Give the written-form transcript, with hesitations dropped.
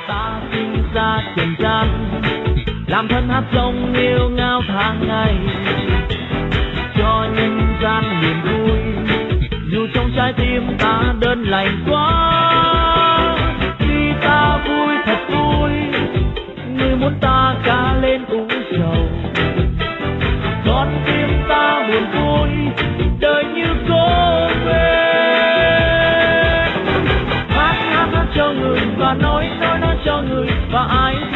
ta sinh ra trần gian, làm thân hát rong nghêu ngao tháng ngày, cho nhân gian niềm vui, dù trong trái tim ta đơn lành quá. Khi ta vui thật vui, người muốn ta ca lên u sầu, con tim ta buồn vui, đời như cô quên. Hát cho người và nói cho người, và ai